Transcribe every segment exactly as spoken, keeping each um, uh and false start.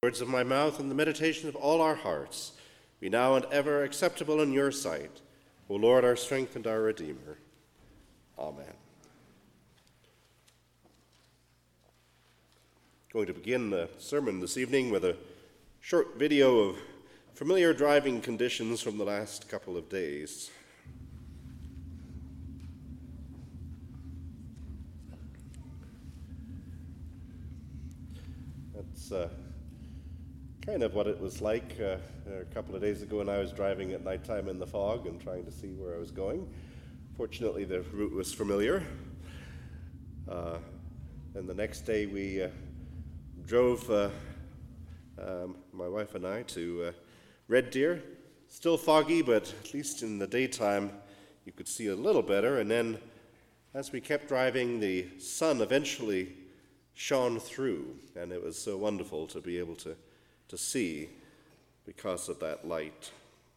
words of my mouth and the meditation of all our hearts be now and ever acceptable in your sight, O Lord, our strength and our Redeemer. Amen. I'm going to begin the sermon this evening with a short video of familiar driving conditions from the last couple of days. That's uh, kind of what it was like uh, a couple of days ago when I was driving at nighttime in the fog and trying to see where I was going. Fortunately, the route was familiar. Uh, and the next day we uh, drove, uh, um, my wife and I, to uh, Red Deer. Still foggy, but at least in the daytime you could see a little better. And then as we kept driving, the sun eventually shone through, and it was so wonderful to be able to, to see because of that light.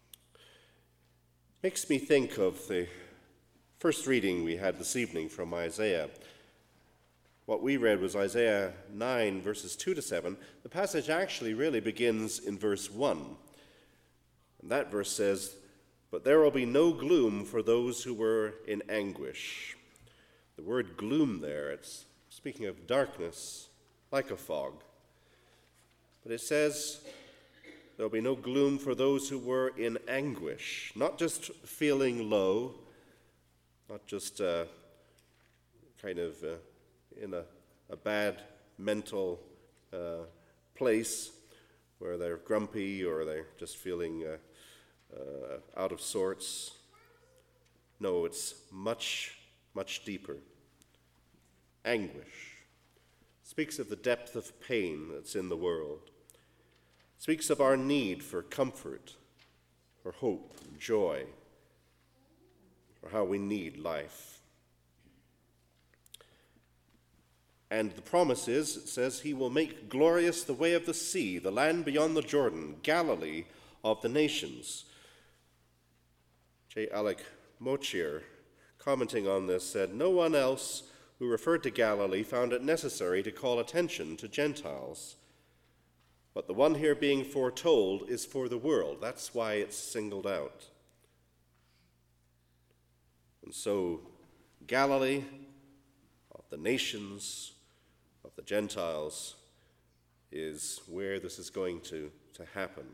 Makes me think of the first reading we had this evening from Isaiah. What we read was Isaiah nine, verses two to seven. The passage actually really begins in verse one. And that verse says, "But there will be no gloom for those who were in anguish." The word gloom there, it's speaking of darkness, like a fog. But it says there will be no gloom for those who were in anguish, not just feeling low, not just uh, kind of uh, in a, a bad mental uh, place where they're grumpy or they're just feeling uh, uh, out of sorts. No, it's much, much deeper. Anguish speaks of the depth of pain that's in the world, speaks of our need for comfort, for hope, and joy, for how we need life. And the promise is, it says, he will make glorious the way of the sea, the land beyond the Jordan, Galilee of the nations. J. Alec Mochier, commenting on this, said, "No one else who referred to Galilee found it necessary to call attention to Gentiles. But the one here being foretold is for the world. That's why it's singled out." And so Galilee of the nations, of the Gentiles, is where this is going to, to happen.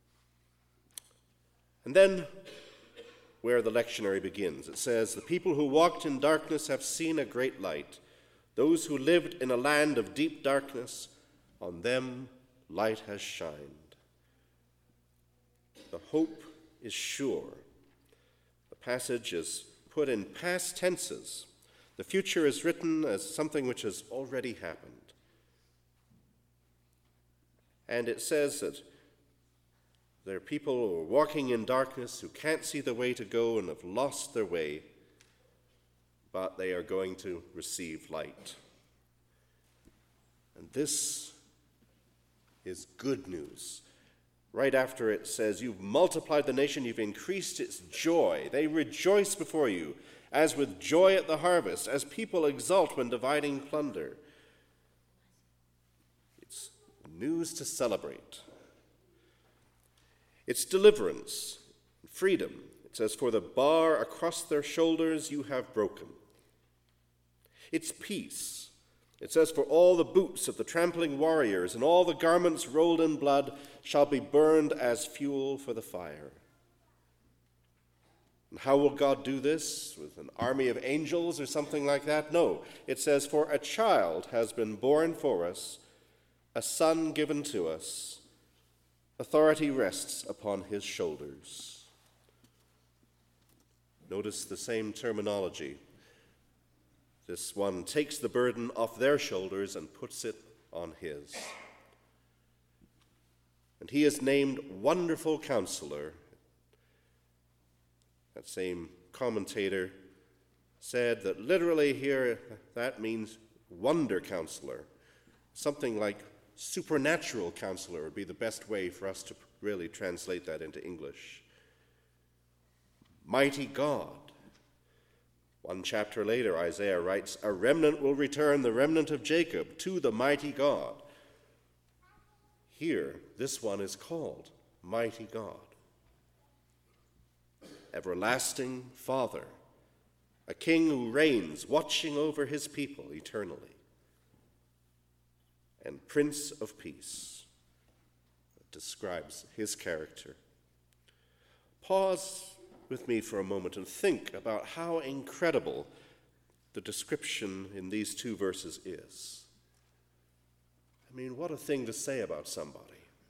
And then where the lectionary begins. It says, "The people who walked in darkness have seen a great light. Those who lived in a land of deep darkness, on them light has shined." The hope is sure. The passage is put in past tenses. The future is written as something which has already happened. And it says that there are people who are walking in darkness, who can't see the way to go and have lost their way, but they are going to receive light. And this is good news. Right after it says, "You've multiplied the nation, you've increased its joy. They rejoice before you, as with joy at the harvest, as people exult when dividing plunder." It's news to celebrate. It's deliverance, freedom. It says, "For the bar across their shoulders you have broken." It's peace. It says, "For all the boots of the trampling warriors and all the garments rolled in blood shall be burned as fuel for the fire." And how will God do this? With an army of angels or something like that? No. It says, "For a child has been born for us, a son given to us. Authority rests upon his shoulders." Notice the same terminology. This one takes the burden off their shoulders and puts it on his. And he is named Wonderful Counselor. That same commentator said that literally here that means Wonder Counselor. Something like supernatural counselor would be the best way for us to really translate that into English. Mighty God. One chapter later, Isaiah writes, "A remnant will return, the remnant of Jacob, to the mighty God." here, this one is called Mighty God, Everlasting Father, a king who reigns, watching over his people eternally, and Prince of Peace. That describes his character. Pause with me for a moment and think about how incredible the description in these two verses is. I mean, what a thing to say about somebody.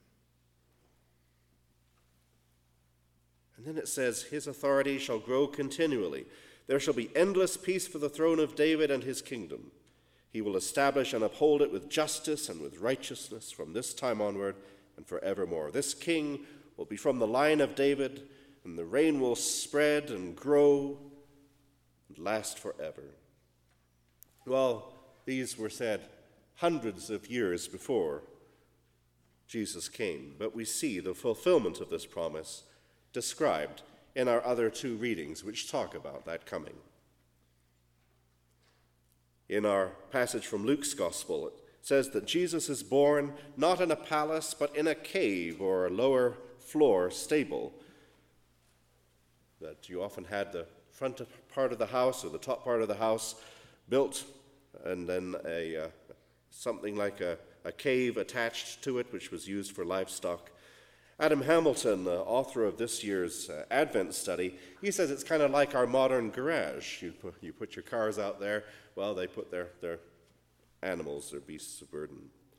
And then it says, his authority shall grow continually. There shall be endless peace for the throne of David and his kingdom. He will establish and uphold it with justice and with righteousness from this time onward and forevermore. This king will be from the line of David, and the reign will spread and grow and last forever. Well, these were said hundreds of years before Jesus came, but we see the fulfillment of this promise described in our other two readings, which talk about that coming. In our passage from Luke's Gospel, it says that Jesus is born not in a palace, but in a cave or a lower floor stable. That you often had the front part of the house or the top part of the house built, and then a uh, something like a, a cave attached to it, which was used for livestock. Adam Hamilton, the author of this year's uh, Advent study, he says it's kind of like our modern garage. You put, you put your cars out there, well, they put their, their animals, their beasts of burden.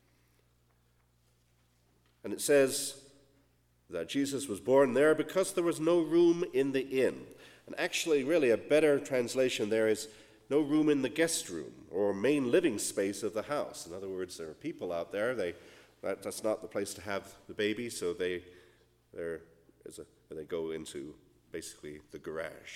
And it says that Jesus was born there because there was no room in the inn. And actually, really, a better translation there is no room in the guest room or main living space of the house. In other words, there are people out there, they That, that's not the place to have the baby, so they there is a, they go into basically the garage.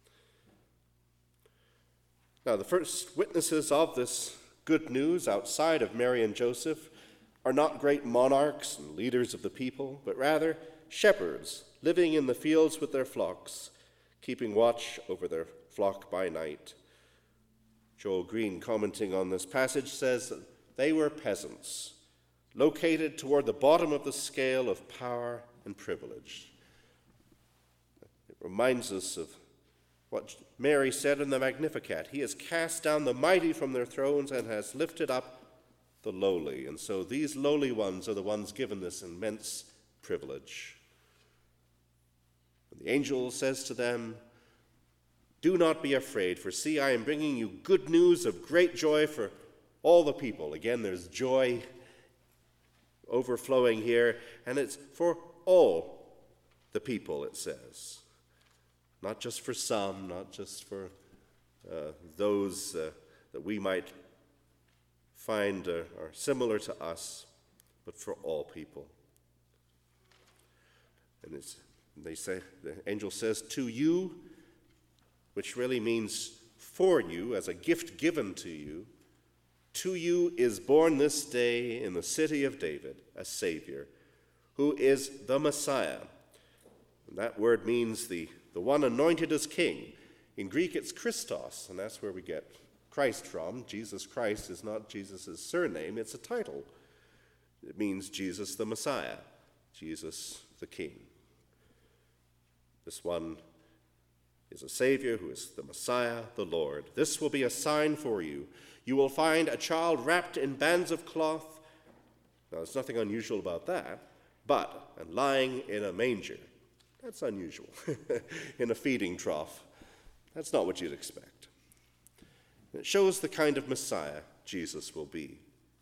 Now, the first witnesses of this good news outside of Mary and Joseph are not great monarchs and leaders of the people, but rather shepherds living in the fields with their flocks, keeping watch over their flock by night. Joel Green, commenting on this passage, says that they were peasants, located toward the bottom of the scale of power and privilege. It reminds us of what Mary said in the Magnificat. He has cast down the mighty from their thrones and has lifted up the lowly. And so these lowly ones are the ones given this immense privilege. And the angel says to them, "Do not be afraid, for see, I am bringing you good news of great joy for all the people." Again, there's joy overflowing here, and it's for all the people, it says. Not just for some, not just for uh, those uh, that we might find uh, are similar to us, but for all people. And it's, they say, the angel says, "To you," which really means for you, as a gift given to you, "to you is born this day in the city of David a Savior, who is the Messiah." And that word means the, the one anointed as king. In Greek, it's Christos, and that's where we get Christ from. Jesus Christ is not Jesus' surname, it's a title. It means Jesus the Messiah, Jesus the King. This one is a Savior who is the Messiah, the Lord. "This will be a sign for you. You will find a child wrapped in bands of cloth." Now, there's nothing unusual about that, but, and lying in a manger. That's unusual. In a feeding trough. That's not what you'd expect. It shows the kind of Messiah Jesus will be.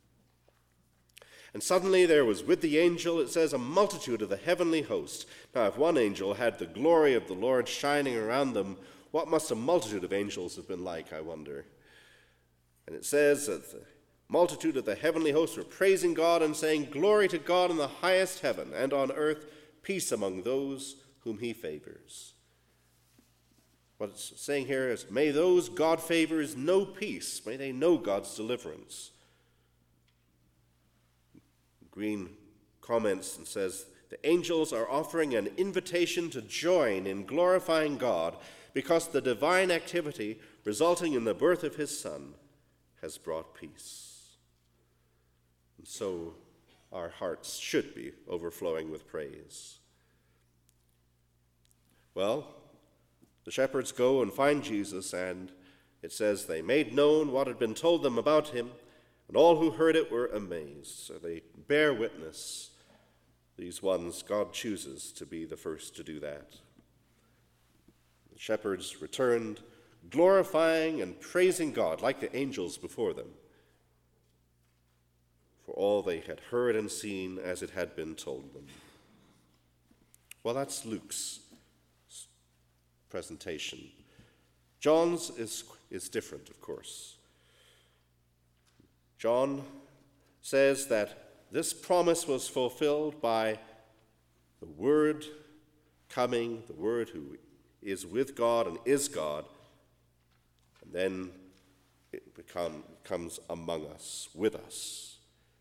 "And suddenly there was with the angel," it says, "a multitude of the heavenly host." Now, if one angel had the glory of the Lord shining around them, what must a multitude of angels have been like, I wonder? And it says that the multitude of the heavenly hosts were praising God and saying, "Glory to God in the highest heaven, and on earth peace among those whom he favors." What it's saying here is, may those God favors know peace. May they know God's deliverance. Green comments and says, "The angels are offering an invitation to join in glorifying God because the divine activity resulting in the birth of his Son has brought peace." And so our hearts should be overflowing with praise. Well, the shepherds go and find Jesus, and it says they made known what had been told them about him, and all who heard it were amazed. So they bear witness. These ones God chooses to be the first to do that. The shepherds returned, glorifying and praising God like the angels before them, for all they had heard and seen as it had been told them. Well, that's Luke's presentation. John's is, is different, of course. John says that this promise was fulfilled by the Word coming, the Word who is with God and is God, and then it become, comes among us, with us.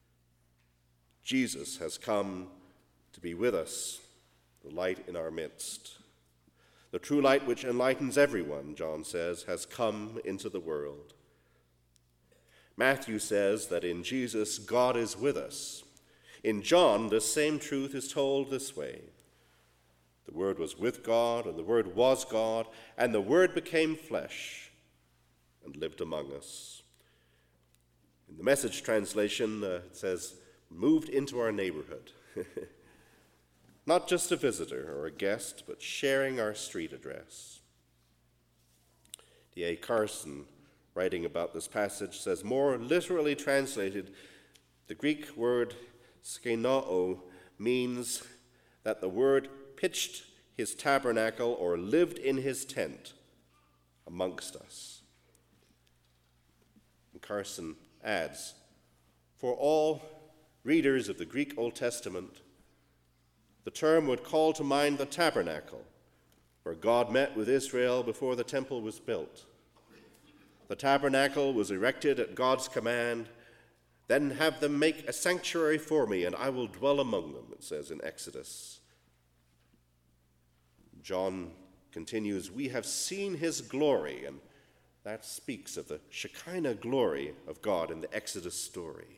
Jesus has come to be with us, the light in our midst. The true light which enlightens everyone, John says, has come into the world. Matthew says that in Jesus, God is with us. In John, this same truth is told this way. The Word was with God, and the Word was God, and the Word became flesh and lived among us. In the Message translation, uh, it says, moved into our neighborhood. Not just a visitor or a guest, but sharing our street address. D A Carson, writing about this passage, says, more literally translated, the Greek word skenoo means that the Word pitched his tabernacle or lived in his tent amongst us. And Carson adds, for all readers of the Greek Old Testament, the term would call to mind the tabernacle, where God met with Israel before the temple was built. The tabernacle was erected at God's command. Then have them make a sanctuary for me, and I will dwell among them, it says in Exodus. John continues, we have seen his glory, and that speaks of the Shekinah glory of God in the Exodus story.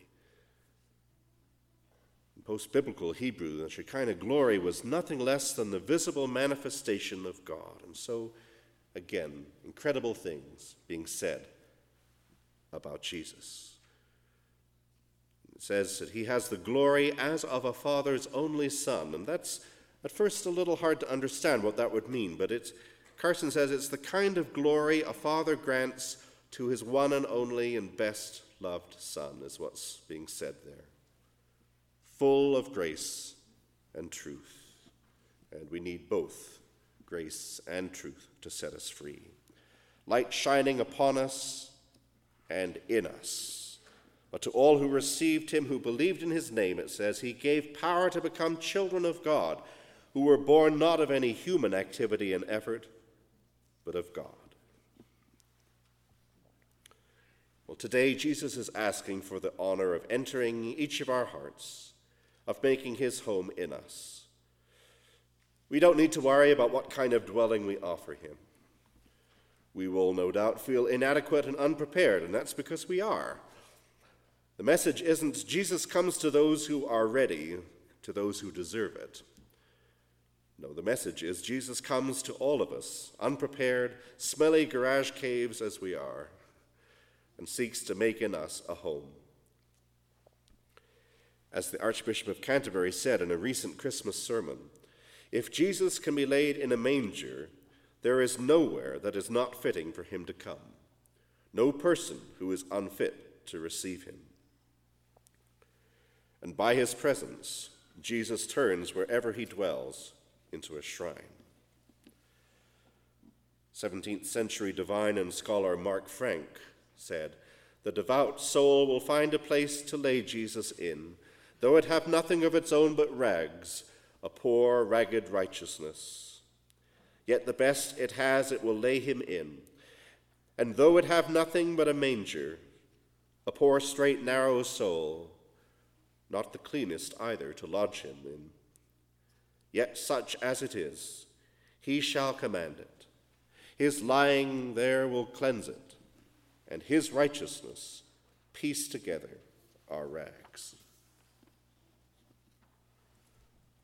In post-biblical Hebrew, the Shekinah glory was nothing less than the visible manifestation of God. And so, again, incredible things being said about Jesus. It says that he has the glory as of a father's only son, and that's at first a little hard to understand what that would mean, but it's, Carson says it's the kind of glory a father grants to his one and only and best loved son, is what's being said there. Full of grace and truth, and we need both grace and truth to set us free. Light shining upon us and in us. But to all who received him, who believed in his name, it says, he gave power to become children of God, who were born not of any human activity and effort, but of God. Well, today Jesus is asking for the honor of entering each of our hearts, of making his home in us. We don't need to worry about what kind of dwelling we offer him. We will no doubt feel inadequate and unprepared, and that's because we are. The message isn't Jesus comes to those who are ready, to those who deserve it. No, the message is Jesus comes to all of us, unprepared, smelly garage caves as we are, and seeks to make in us a home. As the Archbishop of Canterbury said in a recent Christmas sermon, if Jesus can be laid in a manger, there is nowhere that is not fitting for him to come, no person who is unfit to receive him. And by his presence, Jesus turns wherever he dwells into a shrine. seventeenth century divine and scholar Mark Frank said, the devout soul will find a place to lay Jesus in, though it have nothing of its own but rags, a poor, ragged righteousness. Yet the best it has it will lay him in, and though it have nothing but a manger, a poor, straight, narrow soul, not the cleanest either to lodge him in, yet such as it is, he shall command it. His lying there will cleanse it, and his righteousness piece together our rags.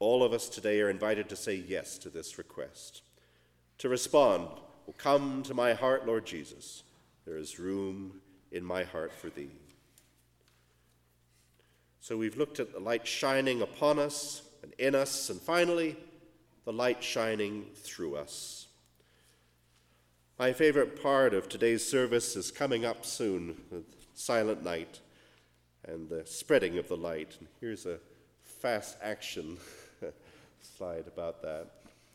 all of us today are invited to say yes to this request, to respond, "Oh, come to my heart, Lord Jesus. There is room in my heart for thee." So we've looked at the light shining upon us and in us, and finally, the light shining through us. My favorite part of today's service is coming up soon, the Silent Night and the spreading of the light. And here's a fast action slide about that.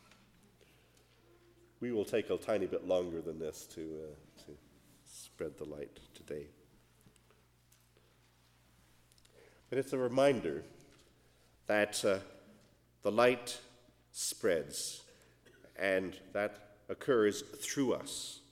We will take a tiny bit longer than this to, uh, to spread the light today. But it's a reminder that uh, the light spreads, and that occurs through us.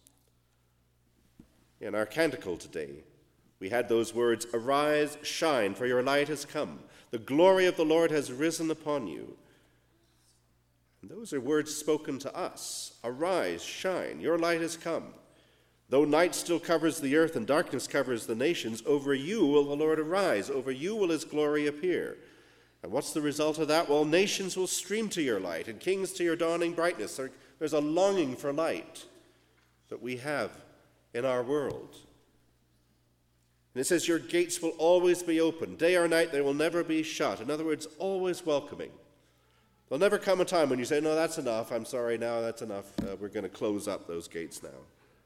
In our canticle today, we had those words, "Arise, shine, for your light has come. The glory of the Lord has risen upon you." And those are words spoken to us. Arise, shine, your light has come. Though night still covers the earth and darkness covers the nations, over you will the Lord arise, over you will his glory appear. And what's the result of that? Well, nations will stream to your light, and kings to your dawning brightness. There, there's a longing for light that we have in our world. And it says, your gates will always be open. Day or night, they will never be shut. In other words, always welcoming. There'll never come a time when you say, "No, that's enough. I'm sorry, now that's enough. Uh, we're going to close up those gates now."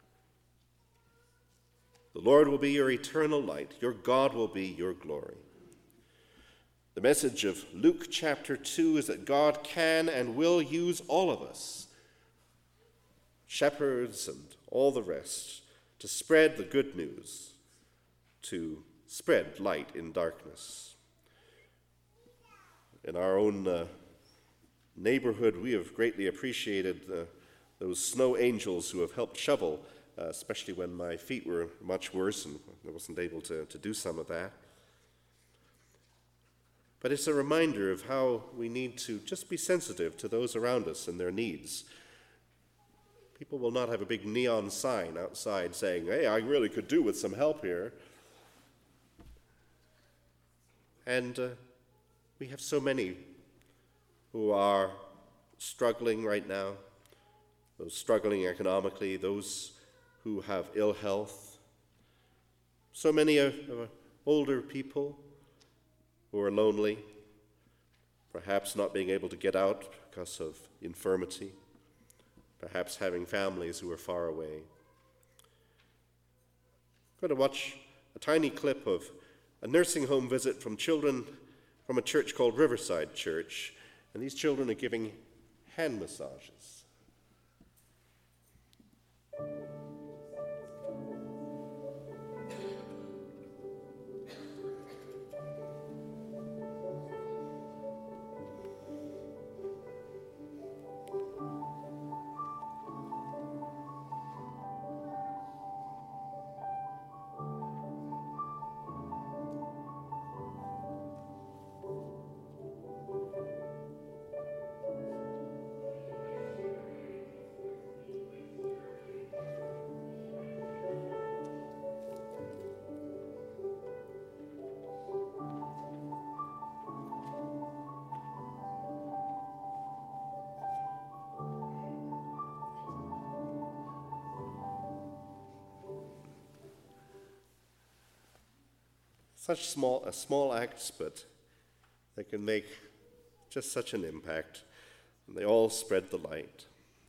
The Lord will be your eternal light. Your God will be your glory. The message of Luke chapter two is that God can and will use all of us, shepherds and all the rest, to spread the good news, to spread light in darkness. In our own uh, neighborhood, we have greatly appreciated uh, those snow angels who have helped shovel, uh, especially when my feet were much worse and I wasn't able to, to do some of that. But it's a reminder of how we need to just be sensitive to those around us and their needs. People will not have a big neon sign outside saying, "Hey, I really could do with some help here." And uh, we have so many who are struggling right now, those struggling economically, those who have ill health. So many of uh, older people who are lonely, perhaps not being able to get out because of infirmity, perhaps having families who are far away. I'm going to watch a tiny clip of a nursing home visit from children from a church called Riverside Church, and these children are giving hand massages. Such small, uh, small acts, but they can make just such an impact. And they all spread the light.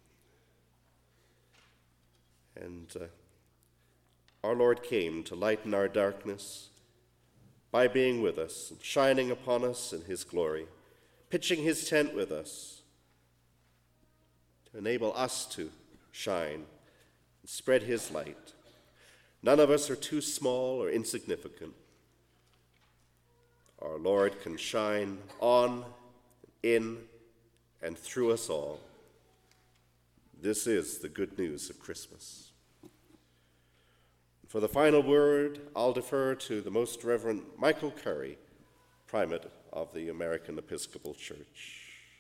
And uh, our Lord came to lighten our darkness by being with us and shining upon us in his glory, pitching his tent with us to enable us to shine and spread his light. None of us are too small or insignificant. Our Lord can shine on, in, and through us all. This is the good news of Christmas. For the final word, I'll defer to the Most Reverend Michael Curry, Primate of the American Episcopal Church.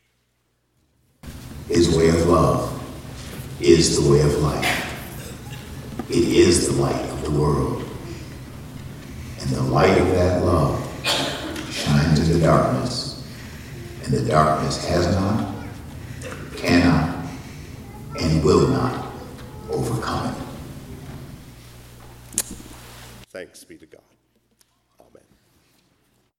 His way of love is the way of life. It is the light of the world. And the light of that love shines in the darkness and the darkness has not, cannot, and will not overcome it. Thanks be to God.